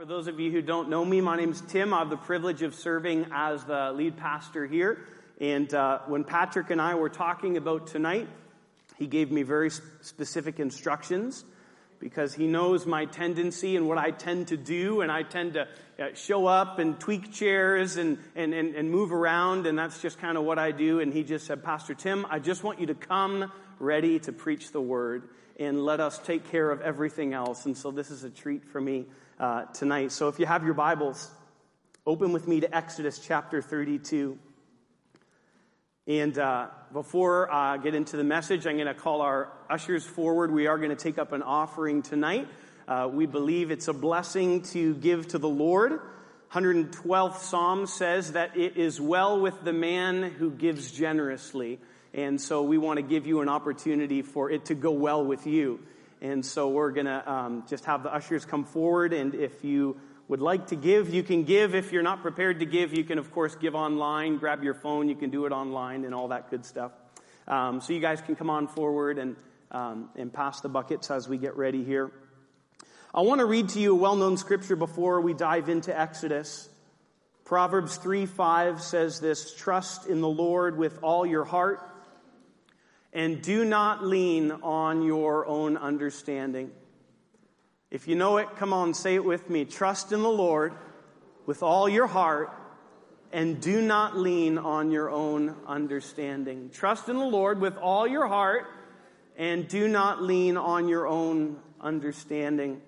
For those of you who don't know me, my name is Tim. I have the privilege of serving as the lead pastor here. And when Patrick and I were talking about tonight, he gave me very specific instructions because he knows my tendency and what I tend to do. And I tend to show up and tweak chairs and move around. And that's just kind of what I do. And he just said, Pastor Tim, I just want you to come ready to preach the word and let us take care of everything else. And so this is a treat for me tonight. So if you have your Bibles, open with me to Exodus chapter 32. And before I get into the message, I'm going to call our ushers forward. We are going to take up an offering tonight. We believe it's a blessing to give to the Lord. 112th Psalm says that it is well with the man who gives generously. And so we want to give you an opportunity for it to go well with you. And so we're going to just have the ushers come forward. And if you would like to give, you can give. If you're not prepared to give, you can, of course, give online. Grab your phone. You can do it online and all that good stuff. So you guys can come on forward and pass the buckets as we get ready here. I want to read to you a well-known scripture before we dive into Exodus. Proverbs 3:5 says this, "Trust in the Lord with all your heart, and do not lean on your own understanding." If you know it, come on, say it with me. Trust in the Lord with all your heart, and do not lean on your own understanding. Trust in the Lord with all your heart, and do not lean on your own understanding.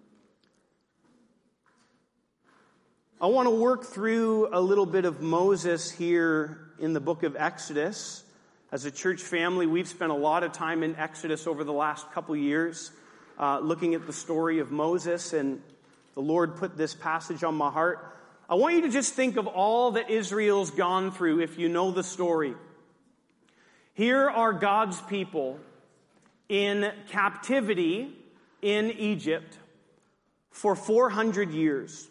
I want to work through a little bit of Moses here in the book of Exodus. As a church family, we've spent a lot of time in Exodus over the last couple years, looking at the story of Moses, and the Lord put this passage on my heart. I want you to just think of all that Israel's gone through if you know the story. Here are God's people in captivity in Egypt for 400 years.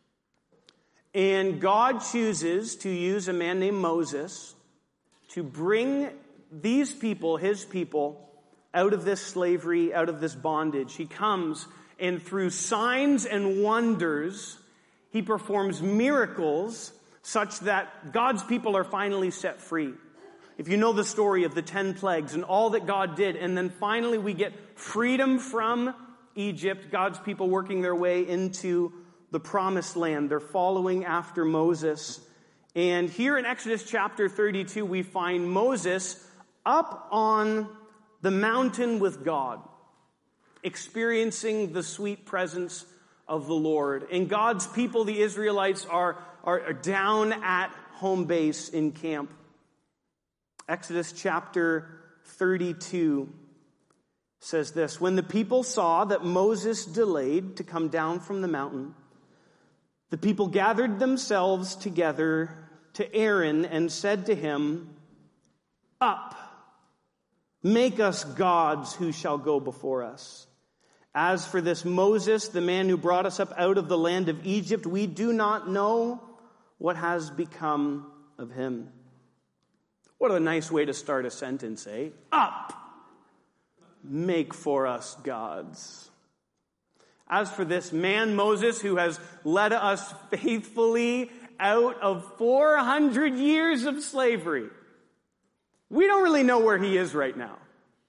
And God chooses to use a man named Moses to bring these people, his people, out of this slavery, out of this bondage. He comes, and through signs and wonders, he performs miracles such that God's people are finally set free. If you know the story of the 10 plagues and all that God did, and then finally we get freedom from Egypt, God's people working their way into the promised land. They're following after Moses. And here in Exodus chapter 32, we find Moses up on the mountain with God, experiencing the sweet presence of the Lord. And God's people, the Israelites, are down at home base in camp. Exodus chapter 32 says this, "When the people saw that Moses delayed to come down from the mountain, the people gathered themselves together to Aaron and said to him, 'Up, make us gods who shall go before us. As for this Moses, the man who brought us up out of the land of Egypt, we do not know what has become of him.'" What a nice way to start a sentence, eh? Up, make for us gods. As for this man, Moses, who has led us faithfully out of 400 years of slavery, we don't really know where he is right now.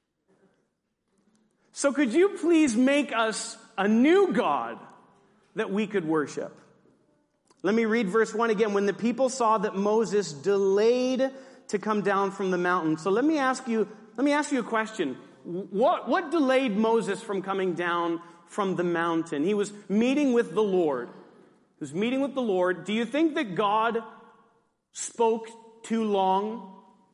So could you please make us a new God that we could worship? Let me read verse 1 again. "When the people saw that Moses delayed to come down from the mountain." So let me ask you a question. What delayed Moses from coming down from the mountain? He was meeting with the Lord. Do you think that God spoke too long?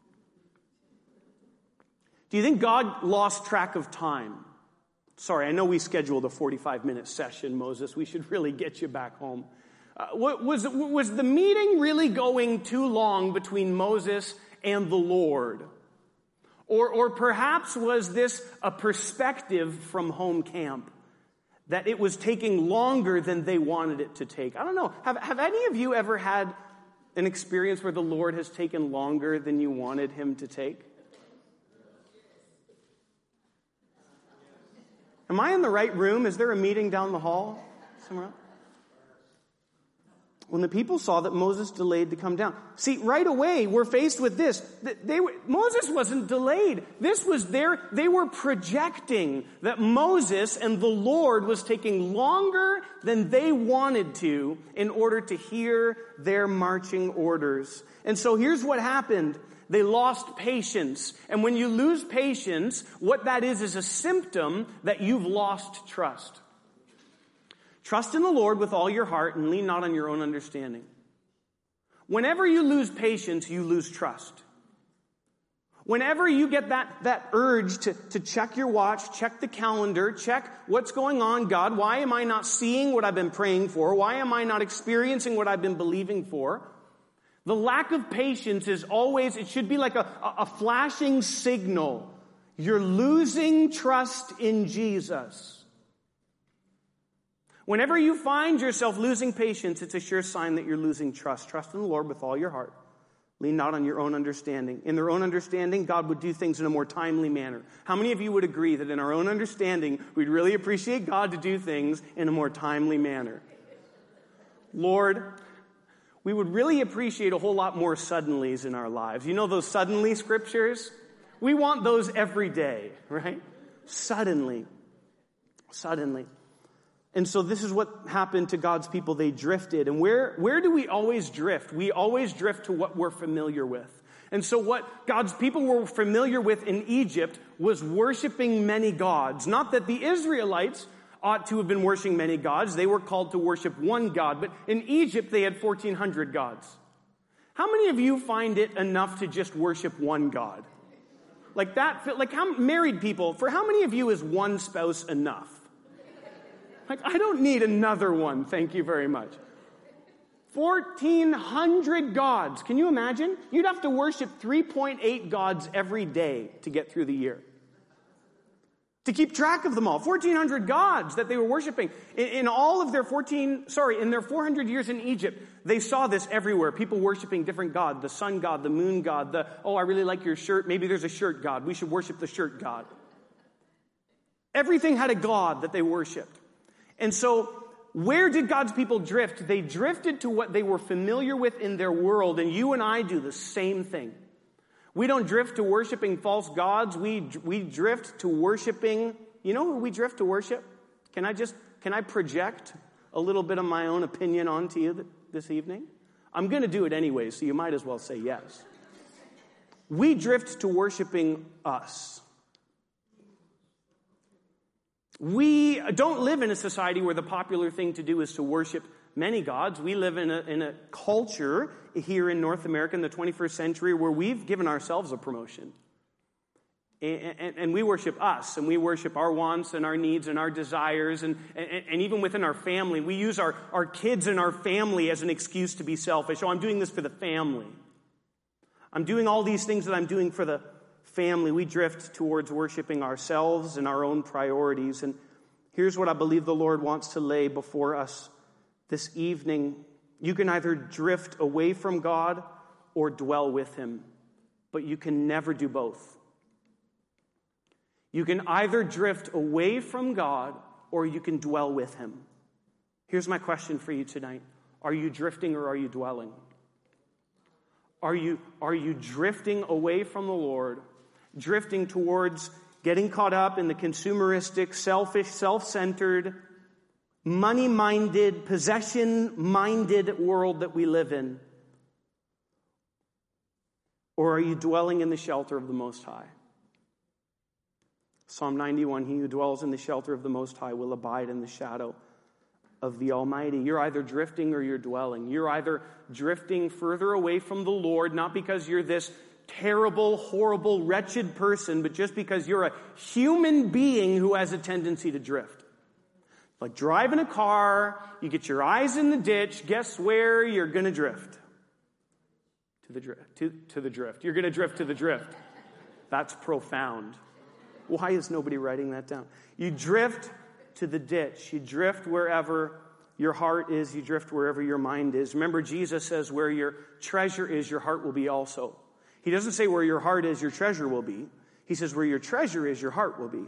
Do you think God lost track of time? Sorry, I know we scheduled a 45-minute session, Moses. We should really get you back home. Was the meeting really going too long between Moses and the Lord? Or perhaps was this a perspective from home camp, that it was taking longer than they wanted it to take? I don't know. Have any of you ever had an experience where the Lord has taken longer than you wanted him to take? Am I in the right room? Is there a meeting down the hall somewhere else? when the people saw that Moses delayed to come down. See, right away, we're faced with this. Moses wasn't delayed. They were projecting that Moses and the Lord was taking longer than they wanted to in order to hear their marching orders. And so here's what happened. They lost patience. And when you lose patience, what that is a symptom that you've lost trust. Trust in the Lord with all your heart and lean not on your own understanding. Whenever you lose patience, you lose trust. Whenever you get that urge to check your watch, check the calendar, check what's going on, God, why am I not seeing what I've been praying for? Why am I not experiencing what I've been believing for? The lack of patience is always, it should be like a flashing signal. You're losing trust in Jesus. Whenever you find yourself losing patience, it's a sure sign that you're losing trust. Trust in the Lord with all your heart. Lean not on your own understanding. In their own understanding, God would do things in a more timely manner. How many of you would agree that in our own understanding, we'd really appreciate God to do things in a more timely manner? Lord, we would really appreciate a whole lot more suddenlies in our lives. You know those suddenly scriptures? We want those every day, right? Suddenly. And so this is what happened to God's people. They drifted. And where do we always drift? We always drift to what we're familiar with. And so what God's people were familiar with in Egypt was worshiping many gods. Not that the Israelites ought to have been worshiping many gods. They were called to worship one God. But in Egypt, they had 1,400 gods. How many of you find it enough to just worship one God? Like that, like how married people, for how many of you is one spouse enough? Like, I don't need another one, thank you very much. 1,400 gods. Can you imagine? You'd have to worship 3.8 gods every day to get through the year. To keep track of them all. 1,400 gods that they were worshiping. In all of their 400 years in Egypt, they saw this everywhere. People worshiping different gods. The sun god, the moon god, I really like your shirt. Maybe there's a shirt god. We should worship the shirt god. Everything had a god that they worshiped. And so, where did God's people drift? They drifted to what they were familiar with in their world, and you and I do the same thing. We don't drift to worshiping false gods. We drift to worshiping, you know who we drift to worship? Can I project a little bit of my own opinion onto you this evening? I'm going to do it anyway, so you might as well say yes. We drift to worshiping us. We don't live in a society where the popular thing to do is to worship many gods. We live in a culture here in North America in the 21st century where we've given ourselves a promotion. And we worship us, and we worship our wants and our needs and our desires, and even within our family. We use our kids and our family as an excuse to be selfish. Oh, I'm doing this for the family. I'm doing all these things that I'm doing for the family. We drift towards worshiping ourselves and our own priorities. And here's what I believe the Lord wants to lay before us this evening. You can either drift away from God or dwell with Him, but you can never do both. You can either drift away from God or you can dwell with Him. Here's my question for you tonight. Are you drifting or are you dwelling? Are you drifting away from the Lord, drifting towards getting caught up in the consumeristic, selfish, self-centered, money-minded, possession-minded world that we live in? Or are you dwelling in the shelter of the Most High? Psalm 91, he who dwells in the shelter of the Most High will abide in the shadow of the Almighty. You're either drifting or you're dwelling. You're either drifting further away from the Lord, not because you're this terrible, horrible, wretched person, but just because you're a human being who has a tendency to drift. Like driving a car, you get your eyes in the ditch, guess where you're going to drift? To the drift. You're going to drift to the drift. That's profound. Why is nobody writing that down? You drift to the ditch. You drift wherever your heart is. You drift wherever your mind is. Remember, Jesus says where your treasure is, your heart will be also. He doesn't say where your heart is, your treasure will be. He says where your treasure is, your heart will be.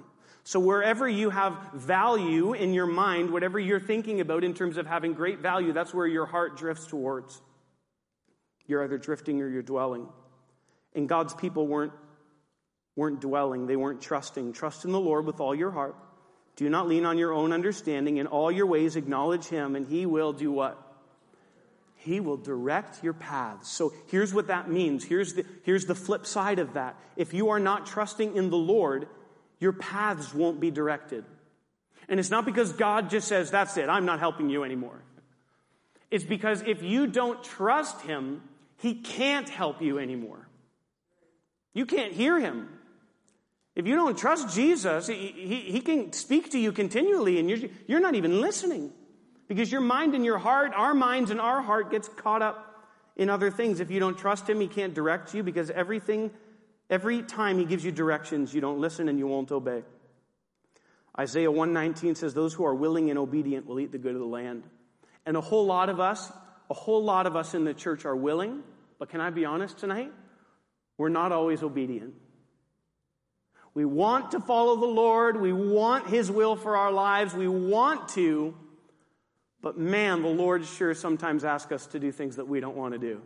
So wherever you have value in your mind, whatever you're thinking about in terms of having great value, that's where your heart drifts towards. You're either drifting or you're dwelling. And God's people weren't dwelling. They weren't trusting. Trust in the Lord with all your heart. Do not lean on your own understanding. In all your ways acknowledge him, and he will do what? He will direct your paths. So here's what that means. Here's the flip side of that. If you are not trusting in the Lord, your paths won't be directed. And it's not because God just says, that's it, I'm not helping you anymore. It's because if you don't trust him, he can't help you anymore. You can't hear him. If you don't trust Jesus, he can speak to you continually, and you're not even listening. Because your mind and your heart, our minds and our heart gets caught up in other things. If you don't trust him, he can't direct you, because every time he gives you directions, you don't listen and you won't obey. Isaiah 1:19 says, those who are willing and obedient will eat the good of the land. And a whole lot of us in the church are willing, but can I be honest tonight? We're not always obedient. We want to follow the Lord. We want his will for our lives. We want to. But man, the Lord sure sometimes asks us to do things that we don't want to do.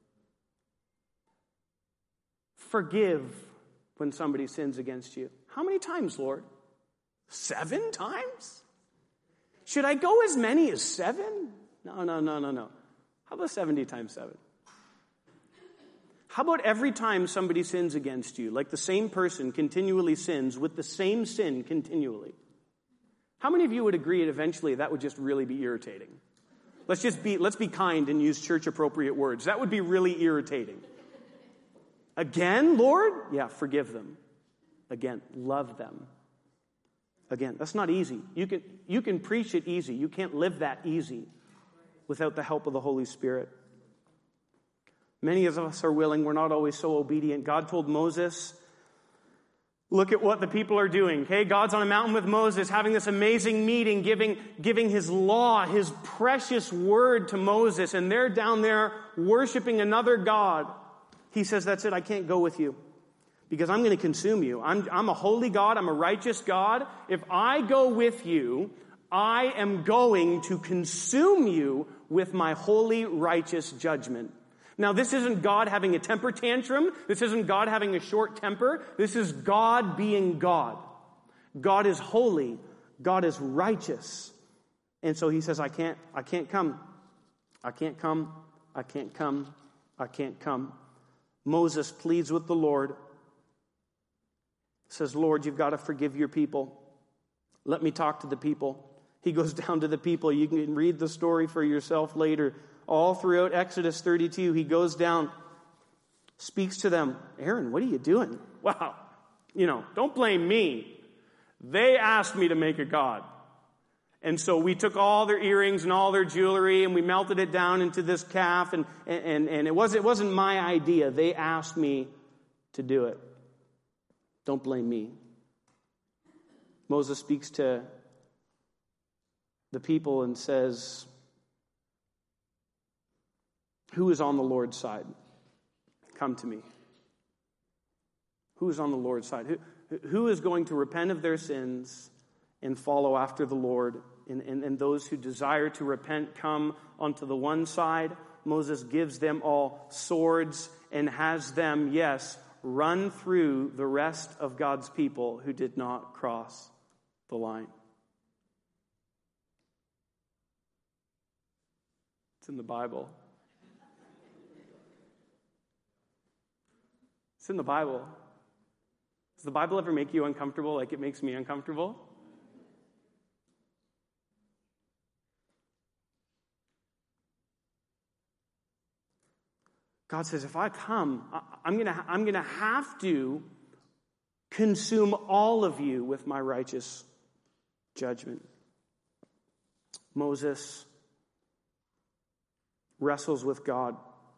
Forgive when somebody sins against you. How many times, Lord? 7 times? Should I go as many as 7? No. How about 70 times 7? How about every time somebody sins against you, like the same person continually sins with the same sin continually? How many of you would agree that eventually that would just really be irritating? Let's be kind and use church appropriate words. That would be really irritating. Again, Lord? Yeah, forgive them. Again, love them. Again, that's not easy. You can preach it easy. You can't live that easy without the help of the Holy Spirit. Many of us are willing. We're not always so obedient. God told Moses, look at what the people are doing. Okay, God's on a mountain with Moses, having this amazing meeting, giving his law, his precious word to Moses, and they're down there worshiping another God. He says, that's it, I can't go with you, because I'm going to consume you. I'm a holy God, I'm a righteous God. If I go with you, I am going to consume you with my holy, righteous judgment. Now, this isn't God having a temper tantrum. This isn't God having a short temper. This is God being God. God is holy. God is righteous. And so he says, I can't come. I can't come. I can't come. I can't come. Moses pleads with the Lord. Says, Lord, you've got to forgive your people. Let me talk to the people. He goes down to the people. You can read the story for yourself later. All throughout Exodus 32, he goes down, speaks to them. Aaron, what are you doing? Wow. Don't blame me. They asked me to make a god. And so we took all their earrings and all their jewelry and we melted it down into this calf. And it wasn't my idea. They asked me to do it. Don't blame me. Moses speaks to the people and says, who is on the Lord's side? Come to me. Who is on the Lord's side? Who is going to repent of their sins and follow after the Lord? And those who desire to repent come onto the one side. Moses gives them all swords and has them, yes, run through the rest of God's people who did not cross the line. It's in the Bible. It's in the Bible. Does the Bible ever make you uncomfortable like it makes me uncomfortable? God says, if I come, I'm going to have to consume all of you with my righteous judgment. Moses wrestles with God.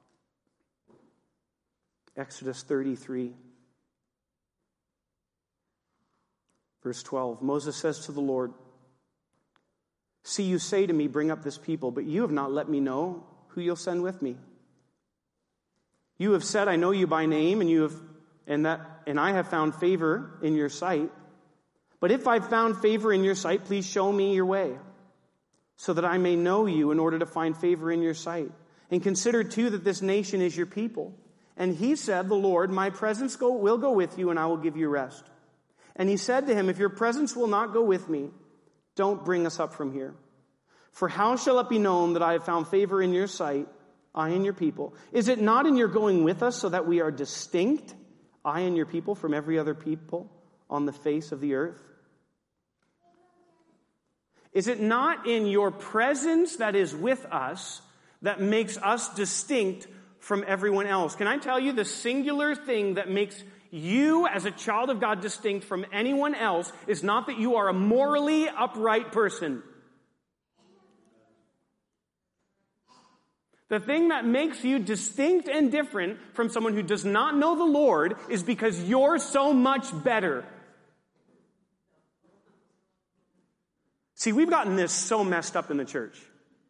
Exodus 33, verse 12. Moses says to the Lord, see, you say to me, bring up this people, but you have not let me know who you'll send with me. You have said, I know you by name, and I have found favor in your sight. But if I've found favor in your sight, please show me your way, so that I may know you in order to find favor in your sight. And consider too that this nation is your people. And he said, the Lord, my presence will go with you, and I will give you rest. And he said to him, if your presence will not go with me, don't bring us up from here. For how shall it be known that I have found favor in your sight, I and your people? Is it not in your going with us so that we are distinct, I and your people, from every other people on the face of the earth? Is it not in your presence that is with us that makes us distinct from everyone else? Can I tell you the singular thing that makes you as a child of God distinct from anyone else is not that you are a morally upright person. The thing that makes you distinct and different from someone who does not know the Lord is because you're so much better. See, we've gotten this so messed up in the church.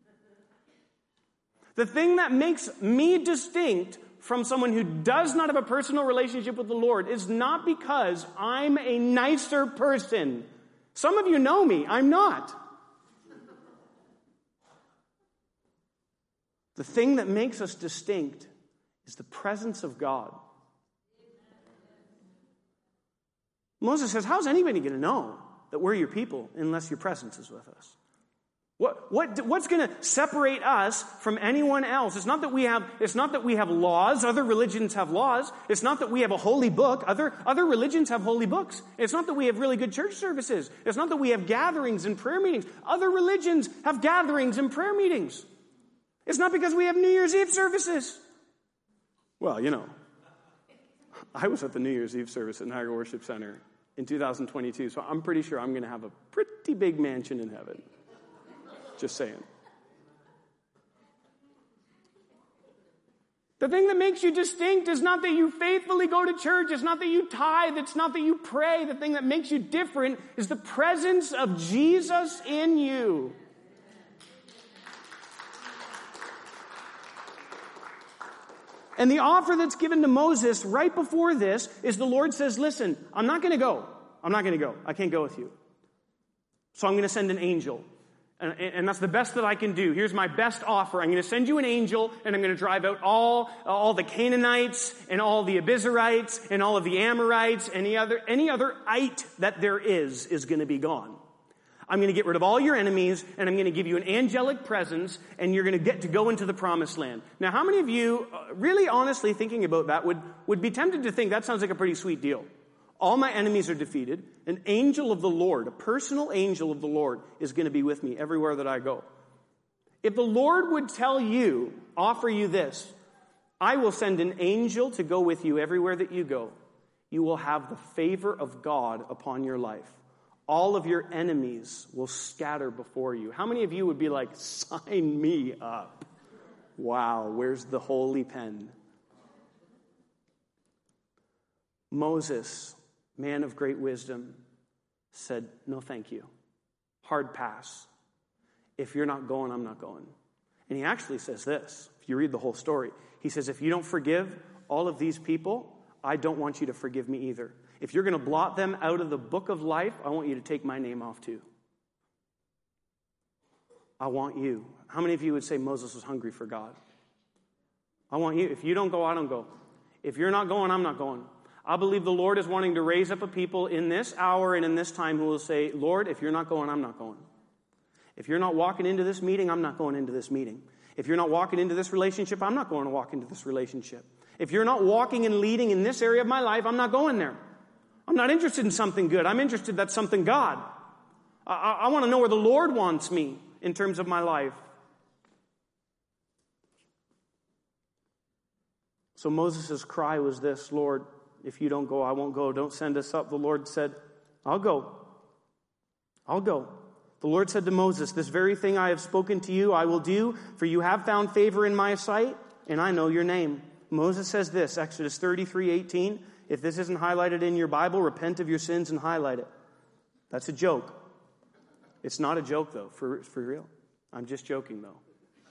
The thing that makes me distinct from someone who does not have a personal relationship with the Lord is not because I'm a nicer person. Some of you know me. I'm not. The thing that makes us distinct is the presence of God. Moses says, how's anybody going to know that we're your people unless your presence is with us? What's going to separate us from anyone else? It's not that we have laws. Other religions have laws. It's not that we have a holy book. Other religions have holy books. It's not that we have really good church services. It's not that we have gatherings and prayer meetings. Other religions have gatherings and prayer meetings. It's not because we have New Year's Eve services. Well, I was at the New Year's Eve service at Niagara Worship Center in 2022, so I'm pretty sure I'm going to have a pretty big mansion in heaven. Just saying. The thing that makes you distinct is not that you faithfully go to church. It's not that you tithe. It's not that you pray. The thing that makes you different is the presence of Jesus in you. And the offer that's given to Moses right before this is the Lord says, listen, I'm not going to go. I can't go with you. So I'm going to send an angel. And that's the best that I can do. Here's my best offer. I'm going to send you an angel, and I'm going to drive out all the Canaanites, and all the Abiezrites, and all of the Amorites, any other ite that there is going to be gone. I'm going to get rid of all your enemies, and I'm going to give you an angelic presence, and you're going to get to go into the promised land. Now, how many of you, really honestly thinking about that, would be tempted to think that sounds like a pretty sweet deal? All my enemies are defeated. An angel of the Lord, a personal angel of the Lord, is going to be with me everywhere that I go. If the Lord would offer you this, I will send an angel to go with you everywhere that you go. You will have the favor of God upon your life. All of your enemies will scatter before you. How many of you would be like, sign me up? Wow, where's the holy pen? Moses, man of great wisdom, said, no, thank you. Hard pass. If you're not going, I'm not going. And he actually says this, if you read the whole story. He says, if you don't forgive all of these people, I don't want you to forgive me either. If you're going to blot them out of the book of life, I want you to take my name off too. I want you. How many of you would say Moses was hungry for God? I want you. If you don't go, I don't go. If you're not going, I'm not going. I believe the Lord is wanting to raise up a people in this hour and in this time who will say, Lord, if you're not going, I'm not going. If you're not walking into this meeting, I'm not going into this meeting. If you're not walking into this relationship, I'm not going to walk into this relationship. If you're not walking and leading in this area of my life, I'm not going there. I'm not interested in something good. I'm interested that's something God. I want to know where the Lord wants me in terms of my life. So Moses' cry was this, Lord, if you don't go, I won't go. Don't send us up. The Lord said, I'll go. I'll go. The Lord said to Moses, this very thing I have spoken to you, I will do, for you have found favor in my sight, and I know your name. Moses says this, Exodus 33:18. If this isn't highlighted in your Bible, repent of your sins and highlight it. That's a joke. It's not a joke, though, for real. I'm just joking, though.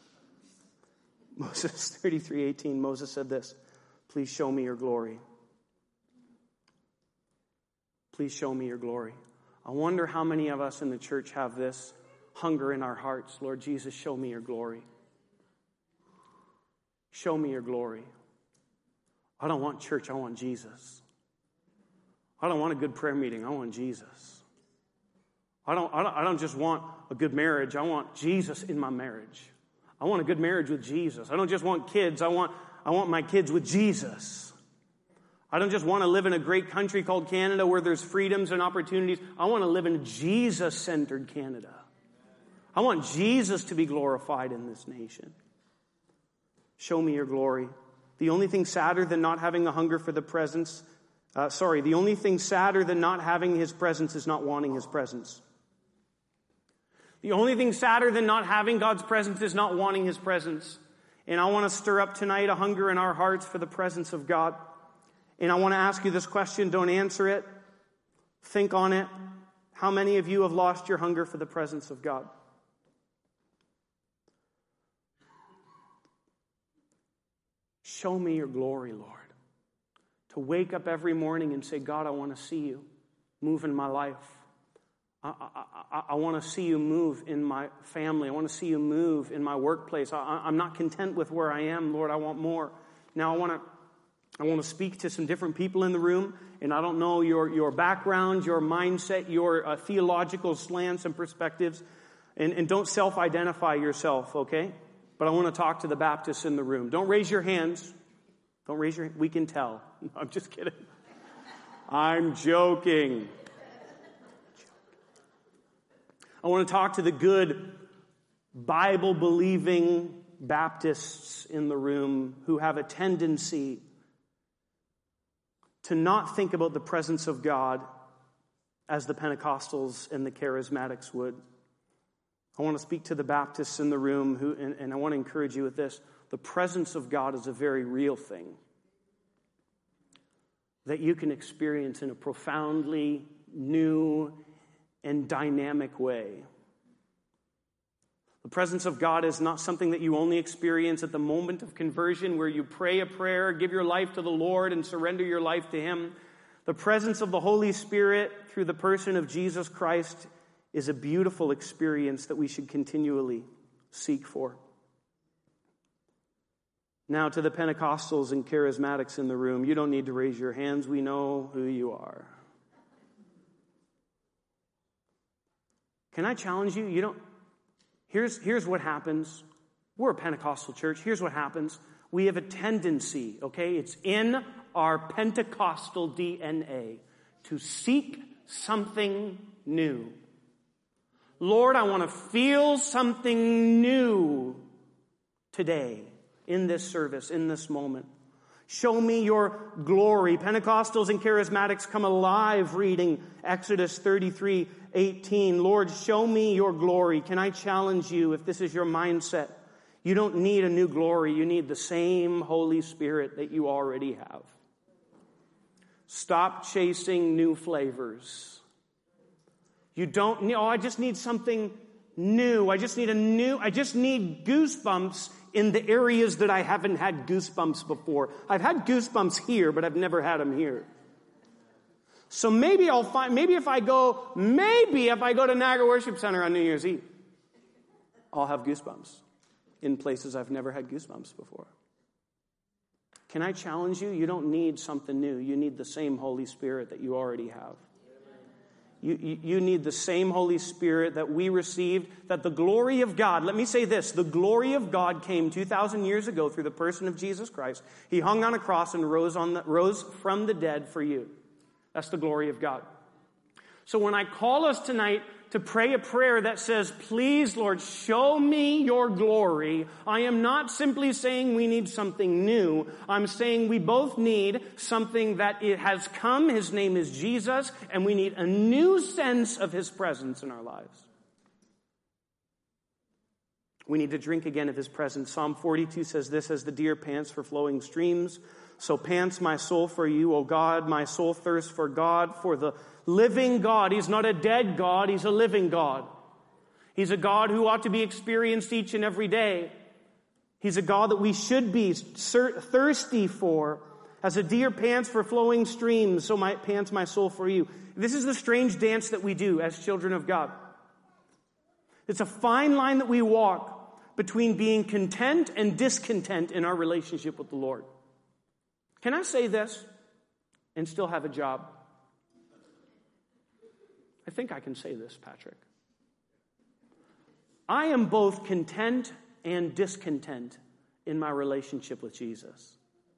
Moses 33:18, Moses said this, please show me your glory. Please show me your glory. I wonder how many of us in the church have this hunger in our hearts. Lord Jesus, show me your glory. Show me your glory. I don't want church, I want Jesus. I don't want a good prayer meeting, I want Jesus. I don't just want a good marriage, I want Jesus in my marriage. I want a good marriage with Jesus. I don't just want kids, I want my kids with Jesus. I don't just want to live in a great country called Canada where there's freedoms and opportunities. I want to live in a Jesus-centered Canada. I want Jesus to be glorified in this nation. Show me your glory. The only thing sadder than not having the hunger for the presence, the only thing sadder than not having his presence is not wanting his presence. The only thing sadder than not having God's presence is not wanting his presence. And I want to stir up tonight a hunger in our hearts for the presence of God. And I want to ask you this question. Don't answer it. Think on it. How many of you have lost your hunger for the presence of God? Show me your glory, Lord. To wake up every morning and say, God, I want to see you move in my life. I want to see you move in my family. I want to see you move in my workplace. I'm not content with where I am, Lord. I want more. Now I want to speak to some different people in the room, and I don't know your background, your mindset, your theological slants and perspectives, and don't self-identify yourself, okay? But I want to talk to the Baptists in the room. Don't raise your hands. Don't raise your hands. We can tell. No, I'm just kidding. I'm joking. I want to talk to the good Bible-believing Baptists in the room who have a tendency to not think about the presence of God as the Pentecostals and the Charismatics would. I want to speak to the Baptists in the room and I want to encourage you with this. The presence of God is a very real thing that you can experience in a profoundly new and dynamic way. The presence of God is not something that you only experience at the moment of conversion where you pray a prayer, give your life to the Lord, and surrender your life to Him. The presence of the Holy Spirit through the person of Jesus Christ is a beautiful experience that we should continually seek for. Now, to the Pentecostals and Charismatics in the room, you don't need to raise your hands. We know who you are. Can I challenge you? Here's what happens. We're a Pentecostal church. Here's what happens. We have a tendency, okay? It's in our Pentecostal DNA to seek something new. Lord, I want to feel something new today in this service, in this moment. Show me your glory. Pentecostals and Charismatics come alive reading Exodus 33:18. Lord, show me your glory. Can I challenge you, if this is your mindset, you don't need a new glory. You need the same Holy Spirit that you already have. Stop chasing new flavors. You don't need, I just need something new. I just need goosebumps in the areas that I haven't had goosebumps before. I've had goosebumps here, but I've never had them here. So maybe if I go to Niagara Worship Center on New Year's Eve, I'll have goosebumps in places I've never had goosebumps before. Can I challenge you? You don't need something new. You need the same Holy Spirit that you already have. You need the same Holy Spirit that we received, that the glory of God, let me say this, the glory of God came 2,000 years ago through the person of Jesus Christ. He hung on a cross and rose from the dead for you. That's the glory of God. So when I call us tonight to pray a prayer that says, please, Lord, show me your glory, I am not simply saying we need something new. I'm saying we both need something that it has come. His name is Jesus, and we need a new sense of His presence in our lives. We need to drink again of His presence. Psalm 42 says this, as the deer pants for flowing streams, so pants my soul for you, O God. My soul thirsts for God, for the living God. He's not a dead God. He's a living God. He's a God who ought to be experienced each and every day. He's a God that we should be thirsty for. As a deer pants for flowing streams, so pants my soul for you. This is the strange dance that we do as children of God. It's a fine line that we walk between being content and discontent in our relationship with the Lord. Can I say this and still have a job? I think I can say this, Patrick. I am both content and discontent in my relationship with Jesus.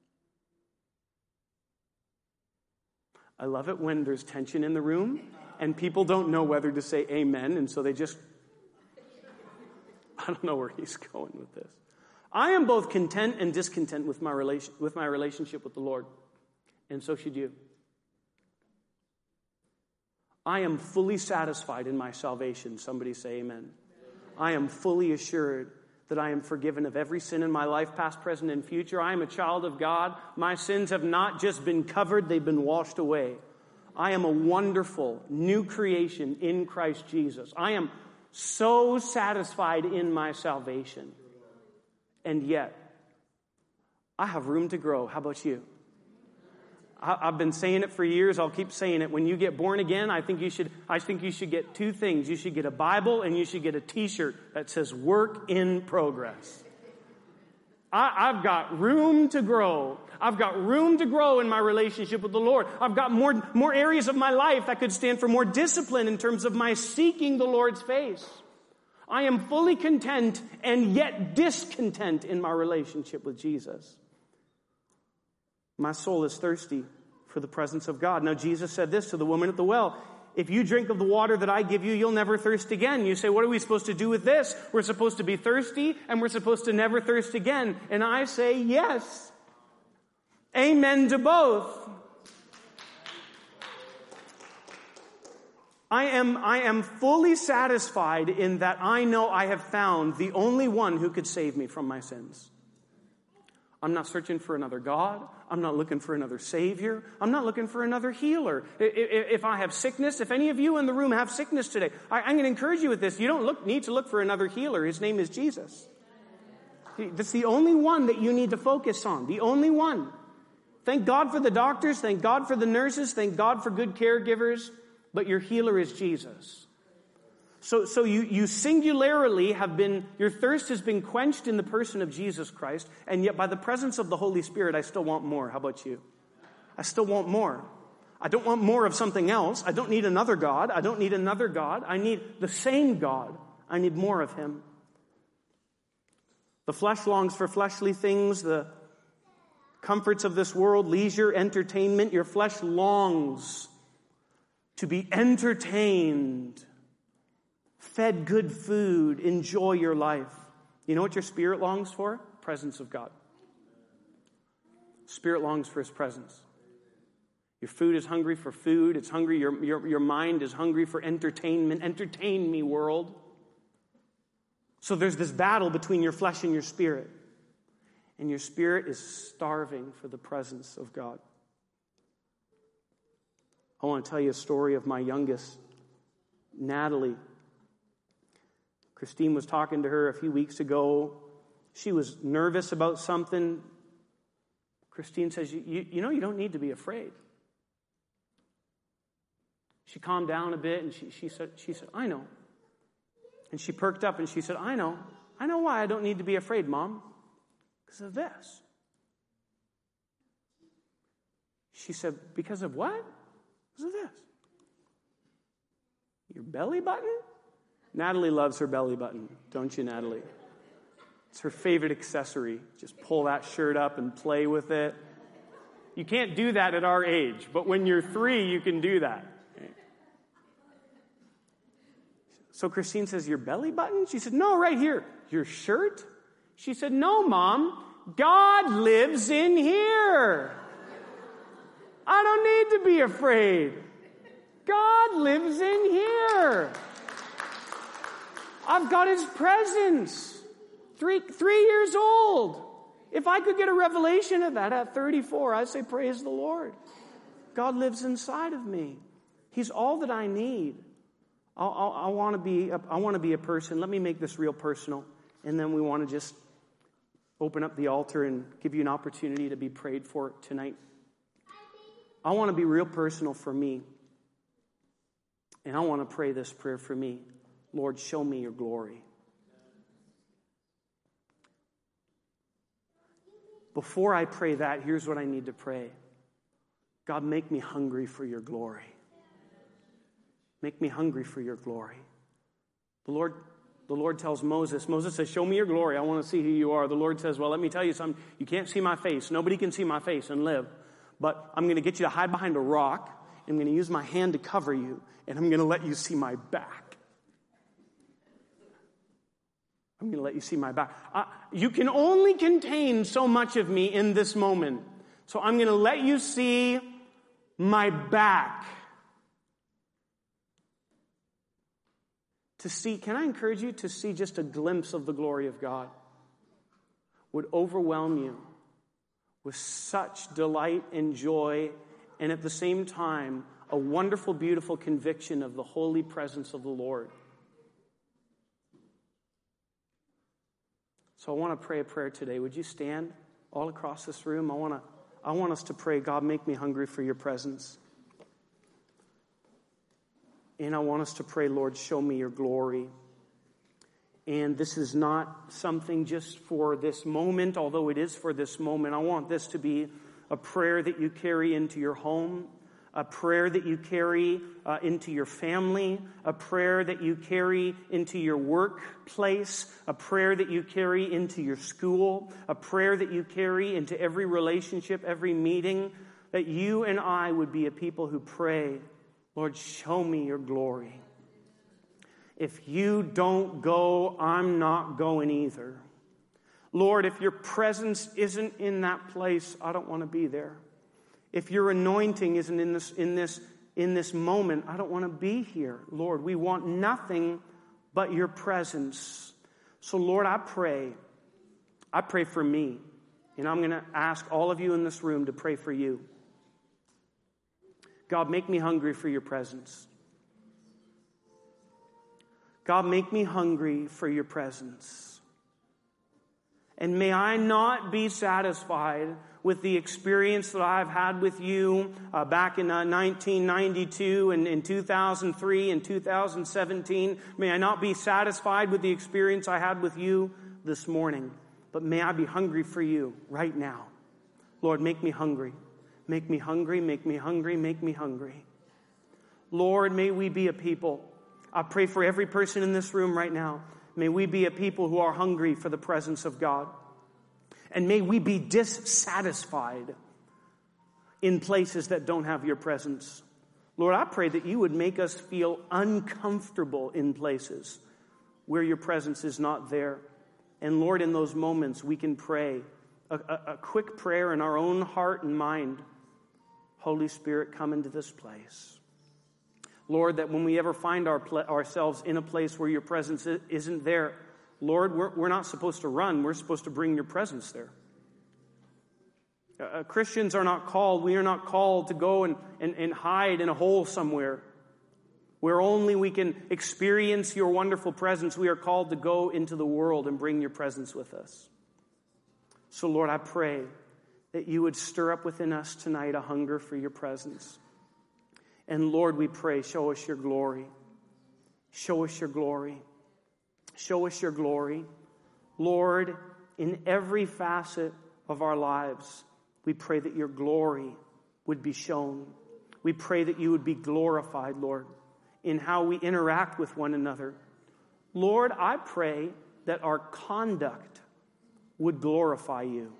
I love it when there's tension in the room and people don't know whether to say amen, and so they just, I don't know where he's going with this. I am both content and discontent with my relationship with the Lord, and so should you. I am fully satisfied in my salvation. Somebody say amen. I am fully assured that I am forgiven of every sin in my life, past, present, and future. I am a child of God. My sins have not just been covered, they've been washed away. I am a wonderful new creation in Christ Jesus. I am so satisfied in my salvation. And yet, I have room to grow. How about you? I've been saying it for years. I'll keep saying it. When you get born again, I think you should get two things. You should get a Bible and you should get a t-shirt that says work in progress. I've got room to grow. I've got room to grow in my relationship with the Lord. I've got more areas of my life that could stand for more discipline in terms of my seeking the Lord's face. I am fully content and yet discontent in my relationship with Jesus. My soul is thirsty for the presence of God. Now, Jesus said this to the woman at the well. If you drink of the water that I give you, you'll never thirst again. You say, what are we supposed to do with this? We're supposed to be thirsty and we're supposed to never thirst again. And I say, yes. Amen to both. I am fully satisfied in that I know I have found the only one who could save me from my sins. I'm not searching for another God. I'm not looking for another Savior. I'm not looking for another healer. If I have sickness, if any of you in the room have sickness today, I'm going to encourage you with this. You don't need to look for another healer. His name is Jesus. That's the only one that you need to focus on. The only one. Thank God for the doctors. Thank God for the nurses. Thank God for good caregivers. But your healer is Jesus. So you singularly your thirst has been quenched in the person of Jesus Christ, and yet by the presence of the Holy Spirit, I still want more. How about you? I still want more. I don't want more of something else. I don't need another God. I don't need another God. I need the same God. I need more of Him. The flesh longs for fleshly things, the comforts of this world, leisure, entertainment. Your flesh longs to be entertained, fed good food, enjoy your life. You know what your spirit longs for? Presence of God. Spirit longs for His presence. Your food is hungry for food. It's hungry. Your mind is hungry for entertainment. Entertain me, world. So there's this battle between your flesh and your spirit. And your spirit is starving for the presence of God. I want to tell you a story of my youngest, Natalie. Christine was talking to her a few weeks ago. She was nervous about something. Christine says, you know, you don't need to be afraid. She calmed down a bit and she said, I know. And she perked up and she said, I know why I don't need to be afraid, Mom. Because of this. She said, because of what? Because of this. Your belly button? Natalie loves her belly button, don't you, Natalie? It's her favorite accessory. Just pull that shirt up and play with it. You can't do that at our age, but when you're 3, you can do that. So Christine says, your belly button? She said, no, right here. Your shirt? She said, no, Mom. God lives in here. I don't need to be afraid. God lives in here. I've got His presence. 3 years old. If I could get a revelation of that at 34, I'd say, praise the Lord. God lives inside of me. He's all that I need. I want to be a person. Let me make this real personal. And then we want to just open up the altar and give you an opportunity to be prayed for tonight. I want to be real personal for me. And I want to pray this prayer for me. Lord, show me your glory. Before I pray that, here's what I need to pray. God, make me hungry for your glory. Make me hungry for your glory. The Lord tells Moses says, show me your glory. I want to see who you are. The Lord says, well, let me tell you something. You can't see my face. Nobody can see my face and live. But I'm going to get you to hide behind a rock. I'm going to use my hand to cover you. And I'm going to let you see my back. I'm going to let you see my back. You can only contain so much of me in this moment. So I'm going to let you see my back. Can I encourage you to see just a glimpse of the glory of God? Would overwhelm you with such delight and joy, and at the same time, a wonderful, beautiful conviction of the holy presence of the Lord. So I want to pray a prayer today. Would you stand all across this room? I want us to pray, God, make me hungry for your presence. And I want us to pray, Lord, show me your glory. And this is not something just for this moment, although it is for this moment. I want this to be a prayer that you carry into your home, a prayer that you carry into your family, a prayer that you carry into your workplace, a prayer that you carry into your school, a prayer that you carry into every relationship, every meeting, that you and I would be a people who pray, Lord, show me your glory. If you don't go, I'm not going either. Lord, if your presence isn't in that place, I don't want to be there. If your anointing isn't in this moment, I don't want to be here. Lord, we want nothing but your presence. So Lord, I pray for me. And I'm going to ask all of you in this room to pray for you. God, make me hungry for your presence. God, make me hungry for your presence. And may I not be satisfied with the experience that I've had with you back in 1992 and in 2003 and 2017. May I not be satisfied with the experience I had with you this morning. But may I be hungry for you right now. Lord, make me hungry. Make me hungry, make me hungry, make me hungry. Lord, may we be a people. I pray for every person in this room right now. May we be a people who are hungry for the presence of God. And may we be dissatisfied in places that don't have your presence. Lord, I pray that you would make us feel uncomfortable in places where your presence is not there. And Lord, in those moments, we can pray a quick prayer in our own heart and mind. Holy Spirit, come into this place. Lord, that when we ever find ourselves in a place where your presence isn't there, Lord, we're not supposed to run. We're supposed to bring your presence there. Christians are not called. We are not called to go and hide in a hole somewhere where only we can experience your wonderful presence. We are called to go into the world and bring your presence with us. So, Lord, I pray that you would stir up within us tonight a hunger for your presence. And Lord, we pray, show us your glory. Show us your glory. Show us your glory. Lord, in every facet of our lives, we pray that your glory would be shown. We pray that you would be glorified, Lord, in how we interact with one another. Lord, I pray that our conduct would glorify you.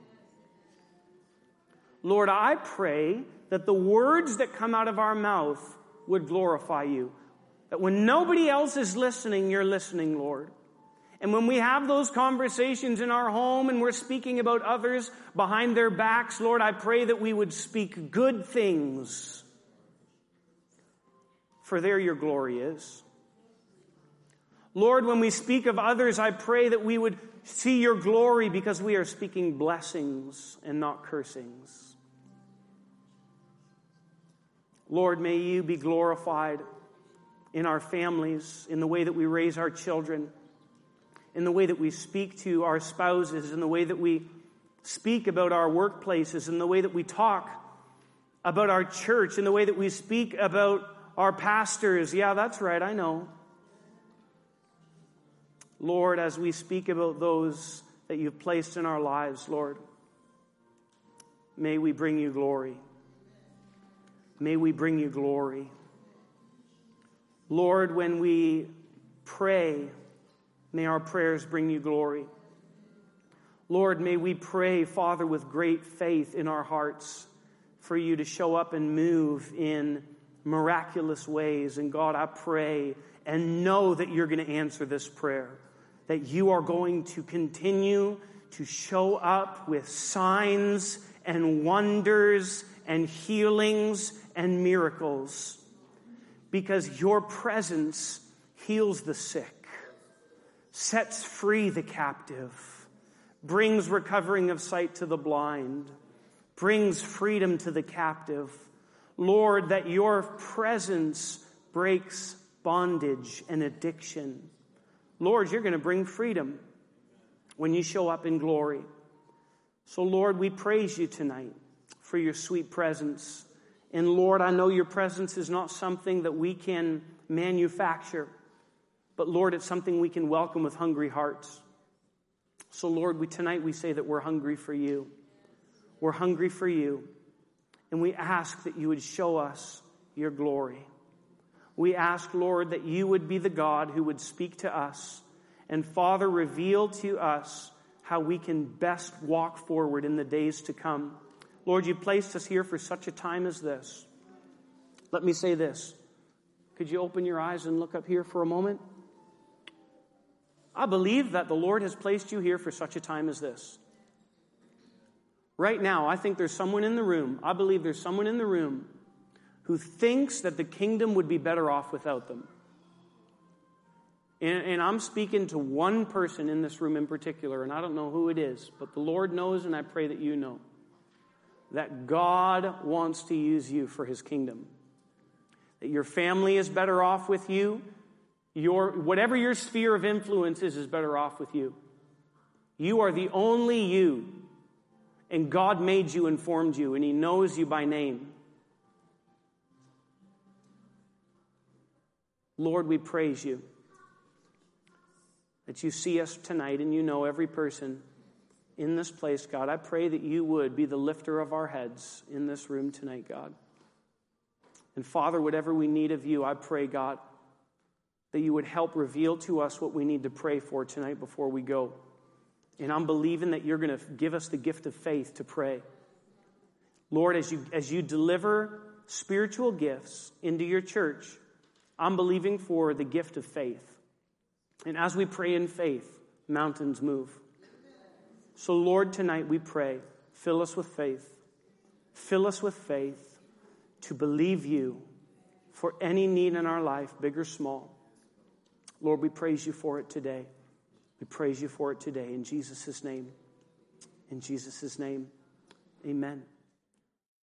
Lord, I pray that the words that come out of our mouth would glorify you. That when nobody else is listening, you're listening, Lord. And when we have those conversations in our home and we're speaking about others behind their backs, Lord, I pray that we would speak good things. For there your glory is. Lord, when we speak of others, I pray that we would see your glory because we are speaking blessings and not cursings. Lord, may you be glorified in our families, in the way that we raise our children, in the way that we speak to our spouses, in the way that we speak about our workplaces, in the way that we talk about our church, in the way that we speak about our pastors. Yeah, that's right, I know. Lord, as we speak about those that you've placed in our lives, Lord, may we bring you glory. May we bring you glory. Lord, when we pray, may our prayers bring you glory. Lord, may we pray, Father, with great faith in our hearts for you to show up and move in miraculous ways. And God, I pray and know that you're going to answer this prayer, that you are going to continue to show up with signs and wonders and healings and miracles, because your presence heals the sick, sets free the captive, brings recovering of sight to the blind, brings freedom to the captive. Lord, that your presence breaks bondage and addiction. Lord, you're going to bring freedom when you show up in glory. So, Lord, we praise you tonight for your sweet presence. And, Lord, I know your presence is not something that we can manufacture, but, Lord, it's something we can welcome with hungry hearts. So, Lord, tonight we say that we're hungry for you. We're hungry for you. And we ask that you would show us your glory. We ask, Lord, that you would be the God who would speak to us. And, Father, reveal to us how we can best walk forward in the days to come. Lord, you placed us here for such a time as this. Let me say this. Could you open your eyes and look up here for a moment? I believe that the Lord has placed you here for such a time as this. Right now, I think there's someone in the room, I believe there's someone in the room who thinks that the kingdom would be better off without them. And I'm speaking to one person in this room in particular, and I don't know who it is, but the Lord knows, and I pray that you know, that God wants to use you for his kingdom. That your family is better off with you. Whatever your sphere of influence is better off with you. You are the only you. And God made you and formed you, and he knows you by name. Lord, we praise you that you see us tonight and you know every person in this place, God. I pray that you would be the lifter of our heads in this room tonight, God. And Father, whatever we need of you, I pray, God, that you would help reveal to us what we need to pray for tonight before we go. And I'm believing that you're going to give us the gift of faith to pray. Lord, as you deliver spiritual gifts into your church, I'm believing for the gift of faith. And as we pray in faith, mountains move. So, Lord, tonight we pray, fill us with faith. Fill us with faith to believe you for any need in our life, big or small. Lord, we praise you for it today. We praise you for it today in Jesus' name. In Jesus' name, amen.